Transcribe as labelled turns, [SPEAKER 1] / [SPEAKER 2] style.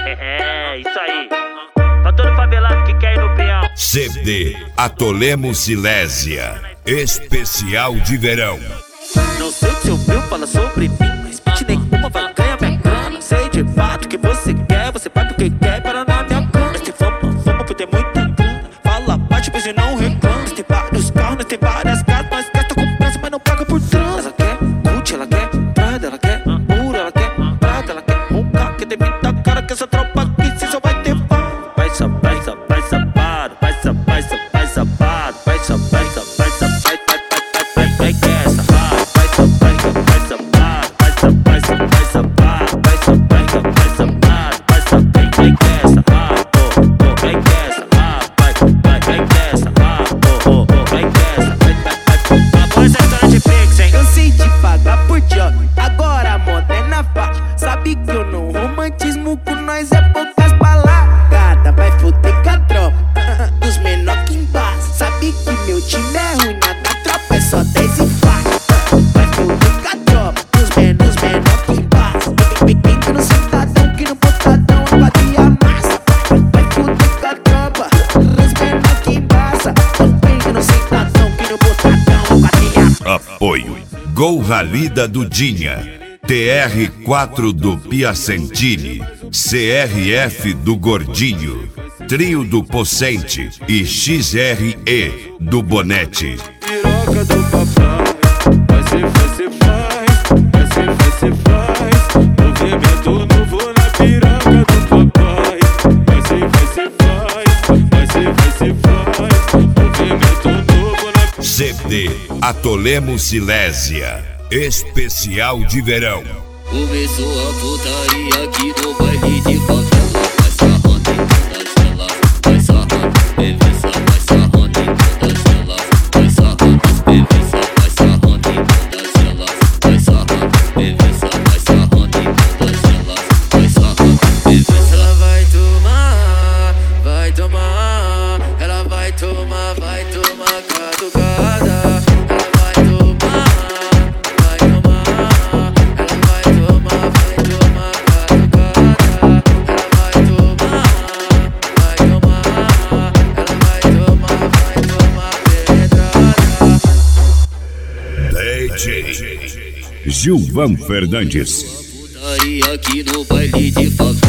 [SPEAKER 1] É, isso aí. Pra todo favelado que quer ir no peão.
[SPEAKER 2] CD Atolemos Silésia, especial de verão.
[SPEAKER 1] Não sei o que você ouviu, fala sobre mim, mas bitch nenhuma vai ganhar minha grana. Sei de fato o que você quer, você vai porque quer para na minha cama. Nós tem fama por ter muita grana. Fala bate, mas não reclama. Nós tem vários carros, nós tem várias casas. Nós gasta com pressa, mas não paga por trans. Ela quer Gucci, ela quer Prada, ela quer ouro, ela quer prata, ela quer roupa. Que tem muita cara que essa tropa aqui cê só vai ter pau. Vai safado, vai safado, vai safado, vai safado, vai safado, vai que é safado.
[SPEAKER 3] Eu sei de pagar por job, agora a moda é na faixa. Sabe que eu não romantismo com nós é poucas balagadas. Vai foder com a tropa dos menor que embaça. Sabe que meu time é ruim, nada tropa é só 10 e faixa. Vai foder com a tropa dos menor que embaça. Fica no sentadão que no botadão a quadrilha massa. Vai foder com a tropa dos menor que embaça. Fica no sentadão que no botadão a quadrilha massa.
[SPEAKER 2] Apoio Gol Rally da Dudinha, TR4 do Piacentini, CRF do Gordinho, Trio do Pocente e XRE do Bonete.
[SPEAKER 4] Piroca do papai, vai ser faz. Movimento novo na piroca do papai. Vai ser faz. Movimento novo na
[SPEAKER 2] CD Atolemos Silésia, especial de verão.
[SPEAKER 5] Começou a putaria aqui no baile de favela. Vai sarrando em todas elas, vai sarrando, beleza, vai sarrando em todas elas, vai sarrando, beleza, vai sarrando em todas elas, vai sarrando, beleza, vai sarrando em todas elas, vai sarrando, beleza. Ela vai tomar, ela vai tomar catucada.
[SPEAKER 2] Gilvan Fernandes.
[SPEAKER 5] Putaria aqui no baile de favela.